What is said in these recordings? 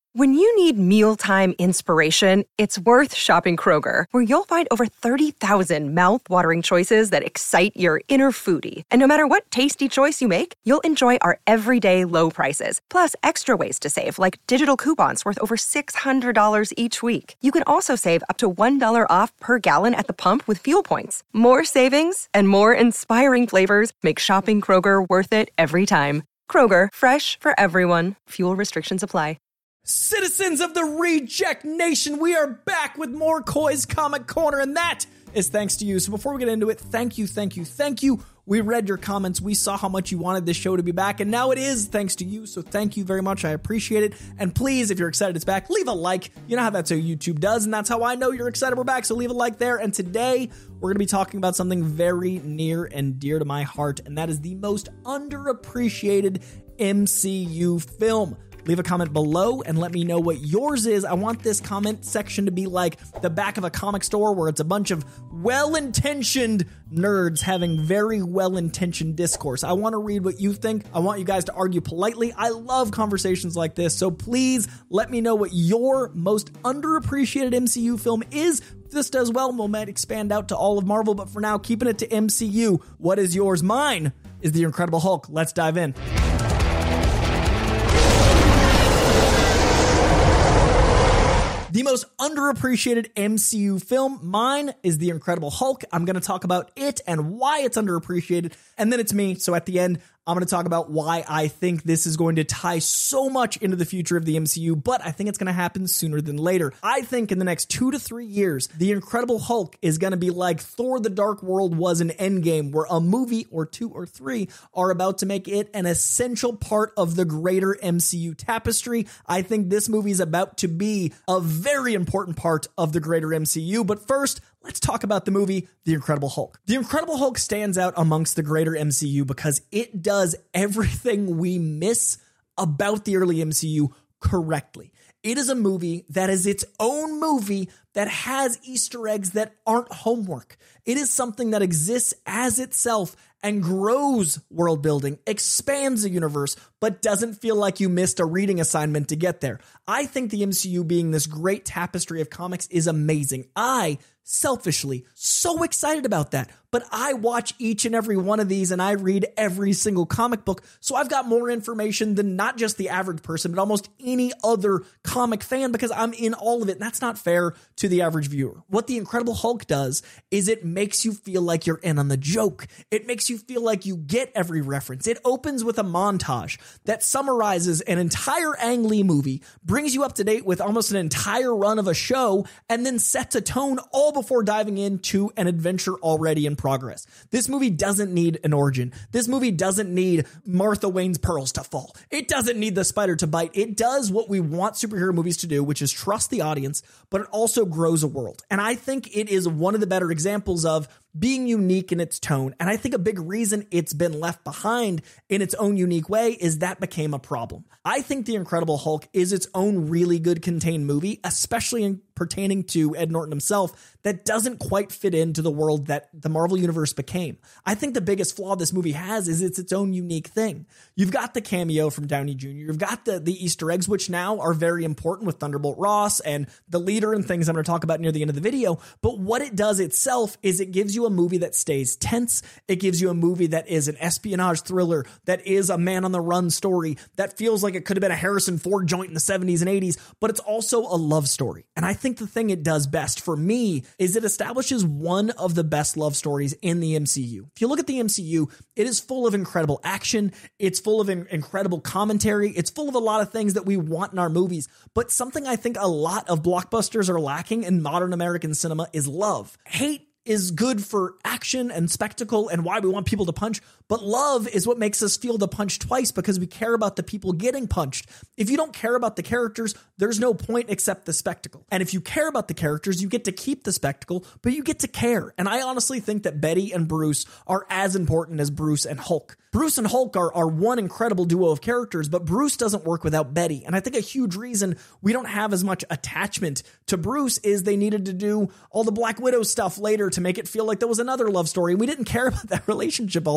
When you need mealtime inspiration, it's worth shopping Kroger, where you'll find over 30,000 mouth-watering choices that excite your inner foodie. And no matter what tasty choice you make, you'll enjoy our everyday low prices, plus extra ways to save, like digital coupons worth over $600 each week. You can also save up to $1 off per gallon at the pump with fuel points. More savings and more inspiring flavors make shopping Kroger worth it every time. Kroger, fresh for everyone. Fuel restrictions apply. Citizens of the Reject Nation, we are back with more Koi's Comic Corner, and that is thanks to you. So before we get into it, thank you. We read your comments. We saw how much you wanted this show to be back, and now it is thanks to you. So thank you very much. I appreciate it. And please, if you're excited it's back, leave a like. You know how that's how YouTube does, and that's how I know you're excited we're back. So leave a like there. And today, we're going to be talking about something very near and dear to my heart, and that is the most underappreciated MCU film. Leave a comment below and let me know what yours is. I want this comment section to be like the back of a comic store where it's a bunch of well-intentioned nerds having very well-intentioned discourse. I want to read what you think. I want you guys to argue politely. I love conversations like this, so please let me know what your most underappreciated MCU film is. If this does well, we might expand out to all of Marvel, but for now, keeping it to MCU. What is yours? Mine is The Incredible Hulk. Let's dive in. The most underappreciated MCU film, mine is The Incredible Hulk. I'm going to talk about it and why it's underappreciated, and then it's me. So at the end, I'm going to talk about why I think this is going to tie so much into the future of the MCU, but I think it's going to happen sooner than later. I think in the next 2 to 3 years, The Incredible Hulk is going to be like Thor: The Dark World was in Endgame, where a movie or 2 or 3 are about to make it an essential part of the greater MCU tapestry. I think this movie is about to be a very important part of the greater MCU, but first, let's talk about the movie, The Incredible Hulk. The Incredible Hulk stands out amongst the greater MCU because it does everything we miss about the early MCU correctly. It is a movie that is its own movie that has Easter eggs that aren't homework. It is something that exists as itself and grows world building, expands the universe, but doesn't feel like you missed a reading assignment to get there. I think the MCU being this great tapestry of comics is amazing. Selfishly, so excited about that. But I watch each and every one of these and I read every single comic book. So I've got more information than not just the average person, but almost any other comic fan because I'm in all of it. And that's not fair to the average viewer. What The Incredible Hulk does is it makes you feel like you're in on the joke. It makes you feel like you get every reference. It opens with a montage that summarizes an entire Ang Lee movie, brings you up to date with almost an entire run of a show, and then sets a tone all before diving into an adventure already in progress. This movie doesn't need an origin. This movie doesn't need Martha Wayne's pearls to fall. It doesn't need the spider to bite. It does what we want superhero movies to do, which is trust the audience, but it also grows a world. And I think it is one of the better examples of being unique in its tone. And I think a big reason it's been left behind in its own unique way is that became a problem. I think The Incredible Hulk is its own really good contained movie, especially in pertaining to Ed Norton himself, that doesn't quite fit into the world that the Marvel Universe became. I think the biggest flaw this movie has is it's its own unique thing. You've got the cameo from Downey Jr., you've got the Easter eggs, which now are very important with Thunderbolt Ross and the leader and things I'm going to talk about near the end of the video. But what it does itself is it gives you a movie that stays tense. It gives you a movie that is an espionage thriller, that is a man on the run story, that feels like it could have been a Harrison Ford joint in the 70s and 80s, but it's also a love story. And I think the thing it does best for me is it establishes one of the best love stories in the MCU. If you look at the MCU, it is full of incredible action. It's full of incredible commentary. It's full of a lot of things that we want in our movies. But something I think a lot of blockbusters are lacking in modern American cinema is love. Hate is good for action and spectacle and why we want people to punch, but love is what makes us feel the punch twice because we care about the people getting punched. If you don't care about the characters, there's no point except the spectacle. And if you care about the characters, you get to keep the spectacle, but you get to care. And I honestly think that Betty and Bruce are as important as Bruce and Hulk. Bruce and Hulk are one incredible duo of characters, but Bruce doesn't work without Betty. And I think a huge reason we don't have as much attachment to Bruce is they needed to do all the Black Widow stuff later to make it feel like there was another love story. We didn't care about that relationship all that much.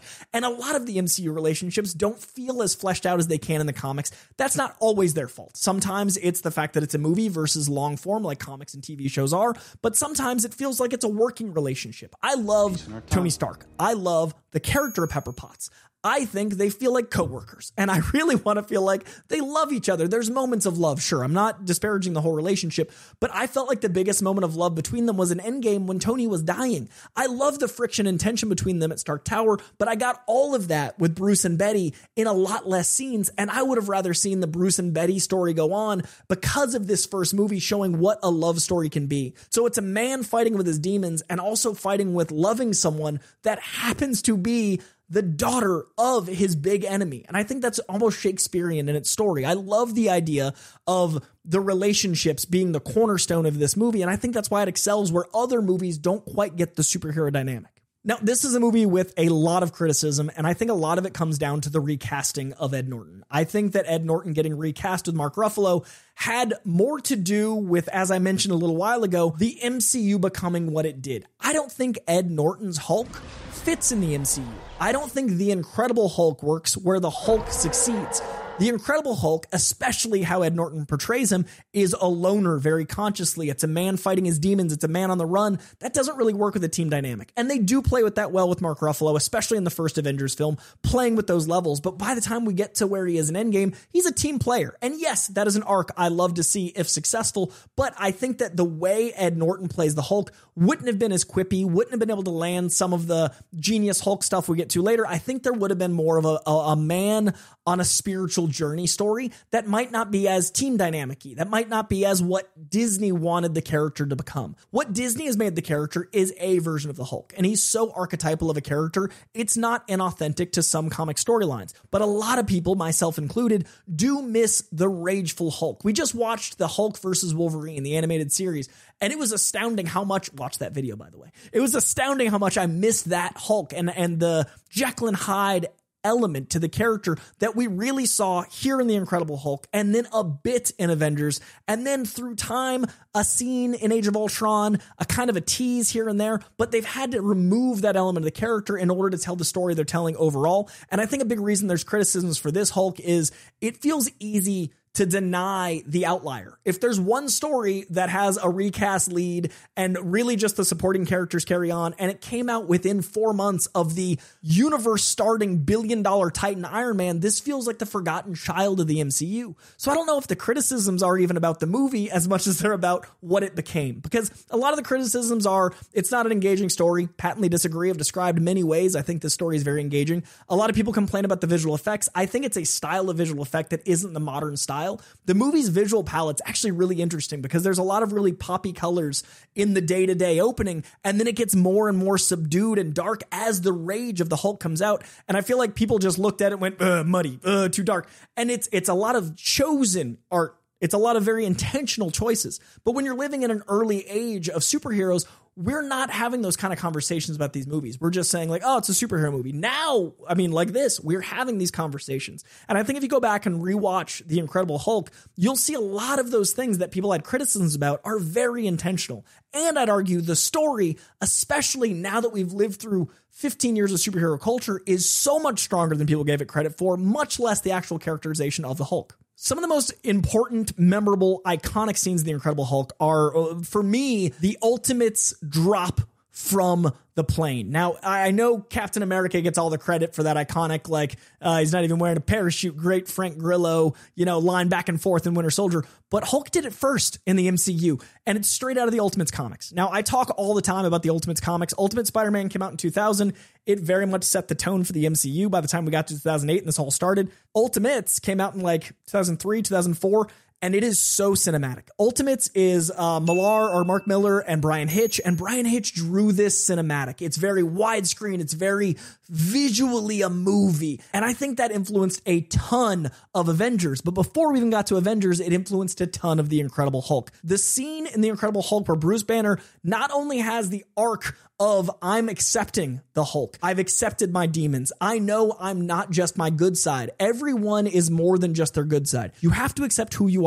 And a lot of the MCU relationships don't feel as fleshed out as they can in the comics. That's not always their fault. Sometimes it's the fact that it's a movie versus long form like comics and TV shows are, but sometimes it feels like it's a working relationship. I love Tony Stark. I love the character of Pepper Potts. I think they feel like coworkers, and I really want to feel like they love each other. There's moments of love, sure. I'm not disparaging the whole relationship, but I felt like the biggest moment of love between them was in Endgame when Tony was dying. I love the friction and tension between them at Stark Tower, but I got all of that with Bruce and Betty in a lot less scenes, and I would have rather seen the Bruce and Betty story go on because of this first movie showing what a love story can be. So it's a man fighting with his demons and also fighting with loving someone that happens to be the daughter of his big enemy. And I think that's almost Shakespearean in its story. I love the idea of the relationships being the cornerstone of this movie. And I think that's why it excels where other movies don't quite get the superhero dynamic. Now, this is a movie with a lot of criticism, and I think a lot of it comes down to the recasting of Ed Norton. I think that Ed Norton getting recast with Mark Ruffalo had more to do with, as I mentioned a little while ago, the MCU becoming what it did. I don't think Ed Norton's Hulk fits in the MCU. I don't think The Incredible Hulk works where the Hulk succeeds. The Incredible Hulk, especially how Ed Norton portrays him, is a loner very consciously. It's a man fighting his demons. It's a man on the run. That doesn't really work with a team dynamic. And they do play with that well with Mark Ruffalo, especially in the first Avengers film, playing with those levels. But by the time we get to where he is in Endgame, he's a team player. And yes, that is an arc I love to see if successful. But I think that the way Ed Norton plays the Hulk wouldn't have been as quippy, wouldn't have been able to land some of the genius Hulk stuff we get to later. I think there would have been more of a man on a spiritual journey story that might not be as team dynamic-y, that might not be as what Disney wanted the character to become. What Disney has made the character is a version of the Hulk, and he's so archetypal of a character, it's not inauthentic to some comic storylines. But a lot of people, myself included, do miss the rageful Hulk. We just watched the Hulk versus Wolverine, the animated series, and it was astounding how much, watch that video by the way, it was astounding how much I missed that Hulk and the Jekyll and Hyde element to the character that we really saw here in The Incredible Hulk, and then a bit in Avengers, and then through time, a scene in Age of Ultron, a kind of a tease here and there, but they've had to remove that element of the character in order to tell the story they're telling overall. And I think a big reason there's criticisms for this Hulk is it feels easy to deny the outlier. If there's one story that has a recast lead and really just the supporting characters carry on, and it came out within 4 months of the universe starting billion-dollar Titan Iron Man, this feels like the forgotten child of the MCU. So I don't know if the criticisms are even about the movie as much as they're about what it became. Because a lot of the criticisms are, it's not an engaging story. Patently disagree. I've described many ways I think this story is very engaging. A lot of people complain about the visual effects. I think it's a style of visual effect that isn't the modern style. The movie's visual palette's actually really interesting because there's a lot of really poppy colors in the day-to-day opening, and then it gets more and more subdued and dark as the rage of the Hulk comes out. And I feel like people just looked at it and went, muddy, too dark. And it's a lot of chosen art. It's a lot of very intentional choices. But when you're living in an early age of superheroes, we're not having those kind of conversations about these movies. We're just saying like, oh, it's a superhero movie. Now, I mean, like this, we're having these conversations. And I think if you go back and rewatch The Incredible Hulk, you'll see a lot of those things that people had criticisms about are very intentional. And I'd argue the story, especially now that we've lived through 15 years of superhero culture, is so much stronger than people gave it credit for, much less the actual characterization of the Hulk. Some of the most important, memorable, iconic scenes of The Incredible Hulk are, for me, the Ultimates drop from the plane. Now, I know Captain America gets all the credit for that iconic, like, he's not even wearing a parachute, great Frank Grillo, line back and forth in Winter Soldier. But Hulk did it first in the MCU, and it's straight out of the Ultimates comics. Now, I talk all the time about the Ultimates comics. Ultimate Spider-Man came out in 2000. It very much set the tone for the MCU by the time we got to 2008 and this all started. Ultimates came out in like 2003, 2004. And it is so cinematic. Ultimates is Mark Miller and Brian Hitch. And Brian Hitch drew this cinematic. It's very widescreen. It's very visually a movie. And I think that influenced a ton of Avengers. But before we even got to Avengers, it influenced a ton of The Incredible Hulk. The scene in The Incredible Hulk where Bruce Banner not only has the arc of I'm accepting the Hulk. I've accepted my demons. I know I'm not just my good side. Everyone is more than just their good side. You have to accept who you are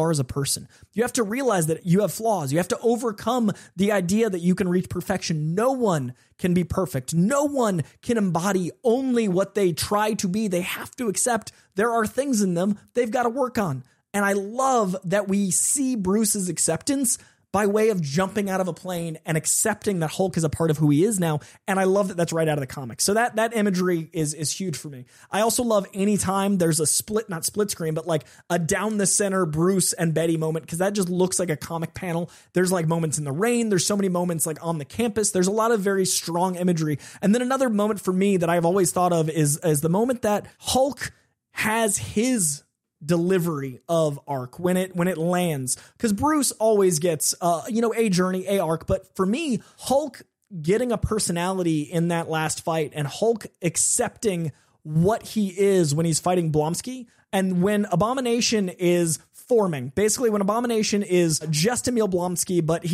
are as a person. You have to realize that you have flaws. You have to overcome the idea that you can reach perfection. No one can be perfect. No one can embody only what they try to be. They have to accept there are things in them they've got to work on. And I love that we see Bruce's acceptance by way of jumping out of a plane and accepting that Hulk is a part of who he is now. And I love that that's right out of the comics. So that imagery is huge for me. I also love anytime there's a not split screen, but like a down the center Bruce and Betty moment, because that just looks like a comic panel. There's like moments in the rain. There's so many moments like on the campus. There's a lot of very strong imagery. And then another moment for me that I've always thought of is the moment that Hulk has his delivery of arc when it lands, because Bruce always gets a journey, a arc, but for me, Hulk getting a personality in that last fight and Hulk accepting what he is when he's fighting Blonsky, and when Abomination is forming, basically when Abomination is just Emil Blonsky, but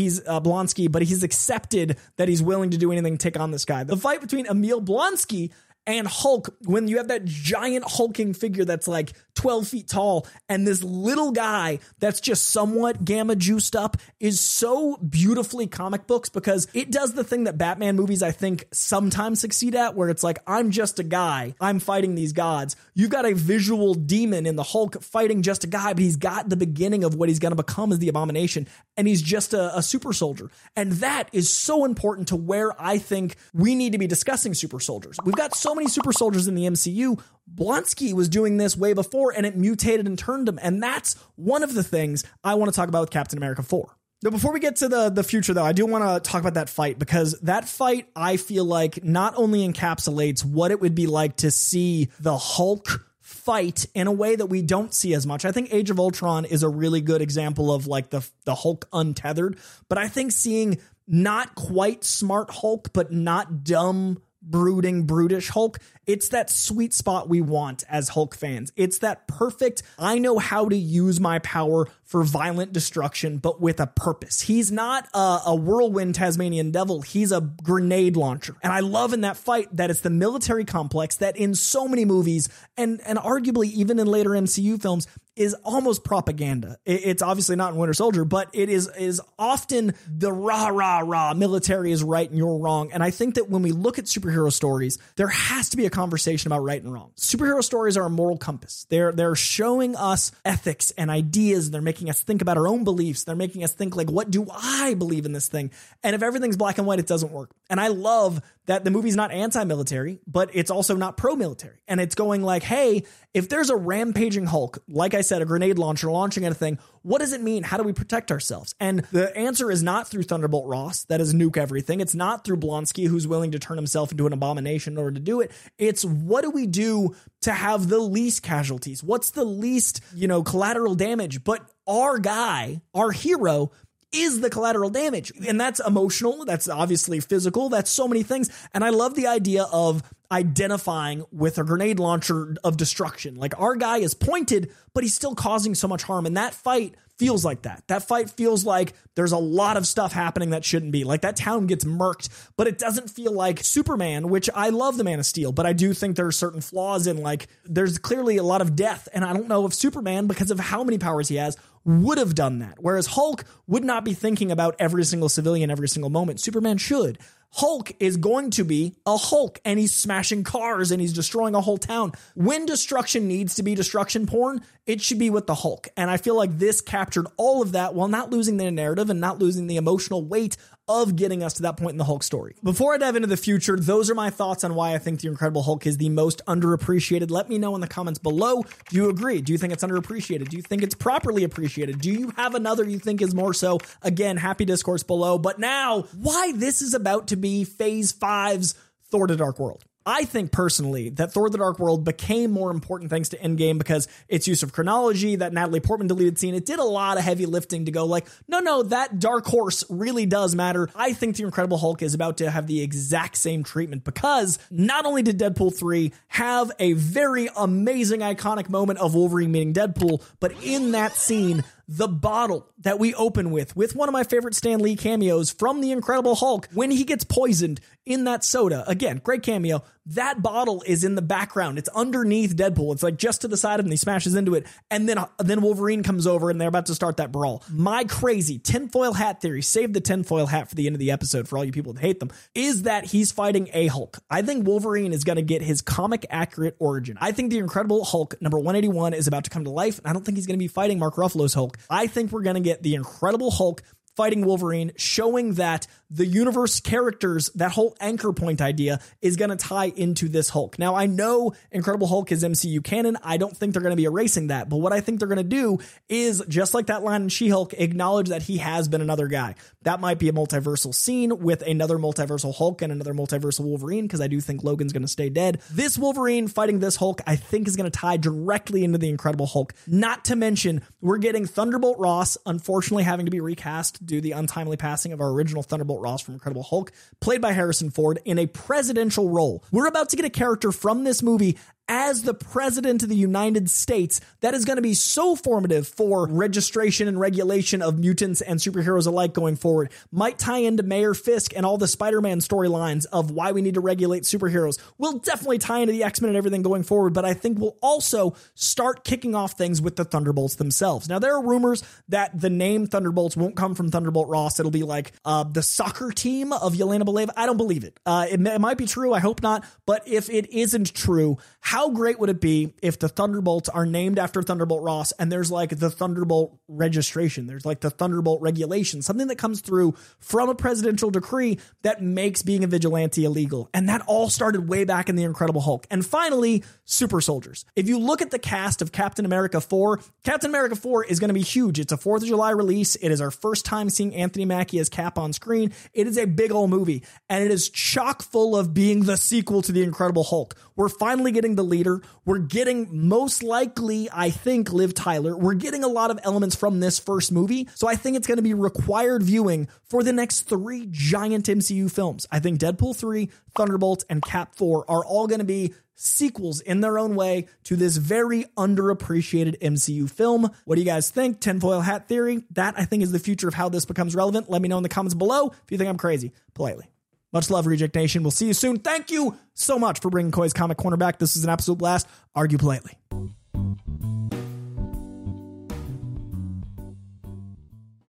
he's accepted that he's willing to do anything to take on this guy. The fight between Emil Blonsky and Hulk, when you have that giant hulking figure that's like 12 feet tall and this little guy that's just somewhat gamma juiced up, is so beautifully comic books, because it does the thing that Batman movies I think sometimes succeed at, where it's like, I'm just a guy, I'm fighting these gods. You've got a visual demon in the Hulk fighting just a guy, but he's got the beginning of what he's going to become as the Abomination, and he's just a super soldier. And that is so important to where I think we need to be discussing super soldiers. We've got so many super soldiers in the MCU. Blonsky was doing this way before, and it mutated and turned him. And that's one of the things I want to talk about with Captain America 4. Now, before we get to the future, though, I do want to talk about that fight, because that fight, I feel like, not only encapsulates what it would be like to see the Hulk fight in a way that we don't see as much. I think Age of Ultron is a really good example of like the Hulk untethered, but I think seeing not quite smart Hulk, but not dumb, brooding, brutish Hulk, it's that sweet spot we want as Hulk fans. It's that perfect, I know how to use my power for violent destruction, but with a purpose. He's not a whirlwind Tasmanian devil. He's a grenade launcher. And I love in that fight that it's the military complex that in so many movies, and arguably even in later MCU films, is almost propaganda. It's obviously not in Winter Soldier, but it is often the rah, military is right and you're wrong. And I think that when we look at superhero stories, there has to be a conversation about right and wrong. Superhero stories are a moral compass. They're showing us ethics and ideas, and they're making us think about our own beliefs. They're making us think like, what do I believe in this thing? And if everything's black and white, it doesn't work. And I love that the movie's not anti-military, but it's also not pro-military. And it's going like, hey, if there's a rampaging Hulk, like I said, a grenade launcher launching at a thing, what does it mean? How do we protect ourselves? And the answer is not through Thunderbolt Ross, that is nuke everything. It's not through Blonsky, who's willing to turn himself into an abomination in order to do it. It's what do we do to have the least casualties? What's the least, collateral damage? But our guy, our hero, is the collateral damage. And that's emotional. That's obviously physical. That's so many things. And I love the idea of identifying with a grenade launcher of destruction. Like, our guy is pointed, but he's still causing so much harm. And that fight feels like that. That fight feels like there's a lot of stuff happening that shouldn't be. Like, that town gets murked, but it doesn't feel like Superman, which I love the Man of Steel, but I do think there are certain flaws in, like, there's clearly a lot of death. And I don't know if Superman, because of how many powers he has, would have done that. Whereas Hulk would not be thinking about every single civilian every single moment. Superman should. Hulk is going to be a Hulk, and he's smashing cars and he's destroying a whole town. When destruction needs to be destruction porn, it should be with the Hulk. And I feel like this captured all of that while not losing the narrative and not losing the emotional weight of getting us to that point in the Hulk story. Before I dive into the future, those are my thoughts on why I think The Incredible Hulk is the most underappreciated. Let me know in the comments below. Do you agree? Do you think it's underappreciated? Do you think it's properly appreciated? Do you have another you think is more so? Again, happy discourse below. But now, why this is about to be Phase 5's Thor: The Dark World. I think personally that Thor: The Dark World became more important thanks to Endgame, because its use of chronology, that Natalie Portman deleted scene, it did a lot of heavy lifting to go like, no, that dark horse really does matter. I think The Incredible Hulk is about to have the exact same treatment, because not only did Deadpool 3 have a very amazing iconic moment of Wolverine meeting Deadpool, but in that scene, the bottle that we open with one of my favorite Stan Lee cameos from The Incredible Hulk, when he gets poisoned, in that soda. Again, great cameo. That bottle is in the background. It's underneath Deadpool. It's like just to the side of him. He smashes into it. And then Wolverine comes over and they're about to start that brawl. My crazy tinfoil hat theory, save the tinfoil hat for the end of the episode for all you people that hate them, is that he's fighting a Hulk. I think Wolverine is going to get his comic accurate origin. I think the Incredible Hulk number 181 is about to come to life. And I don't think he's going to be fighting Mark Ruffalo's Hulk. I think we're going to get the Incredible Hulk fighting Wolverine, showing that the universe characters, that whole anchor point idea is going to tie into this Hulk. Now, I know Incredible Hulk is MCU canon. I don't think they're going to be erasing that. But what I think they're going to do is, just like that line in She-Hulk, acknowledge that he has been another guy. That might be a multiversal scene with another multiversal Hulk and another multiversal Wolverine, because I do think Logan's going to stay dead. This Wolverine fighting this Hulk, I think, is going to tie directly into the Incredible Hulk. Not to mention, we're getting Thunderbolt Ross, unfortunately having to be recast due to the untimely passing of our original Thunderbolt Ross from Incredible Hulk, played by Harrison Ford, in a presidential role. We're about to get a character from this movie as the president of the United States that is going to be so formative for registration and regulation of mutants and superheroes alike going forward. Might tie into Mayor Fisk and all the Spider-Man storylines of why we need to regulate superheroes. Will definitely tie into the X-Men and everything going forward, but I think we'll also start kicking off things with the Thunderbolts themselves. Now, there are rumors that the name Thunderbolts won't come from Thunderbolt Ross. It'll be like the soccer team of Yelena Belova. I don't believe it. It might be true. I hope not. But if it isn't true, how great would it be if the Thunderbolts are named after Thunderbolt Ross and there's like the Thunderbolt registration, there's like the Thunderbolt regulation, something that comes through from a presidential decree that makes being a vigilante illegal. And that all started way back in the Incredible Hulk. And finally, super soldiers. If you look at the cast of Captain America 4, Captain America 4 is going to be huge. It's a 4th of July release. It is our first time seeing Anthony Mackie as Cap on screen. It is a big old movie, and it is chock full of being the sequel to the Incredible Hulk. We're finally getting the leader. We're getting, most likely, I think, Liv Tyler. We're getting a lot of elements from this first movie. So I think it's going to be required viewing for the next 3 giant MCU films. I think Deadpool 3, Thunderbolts, and Cap 4 are all going to be sequels in their own way to this very underappreciated MCU film. What do you guys think? Tinfoil hat theory? That, I think, is the future of how this becomes relevant. Let me know in the comments below if you think I'm crazy, politely. Much love, Reject Nation. We'll see you soon. Thank you so much for bringing Koi's Comic Corner back. This is an absolute blast. Argue politely.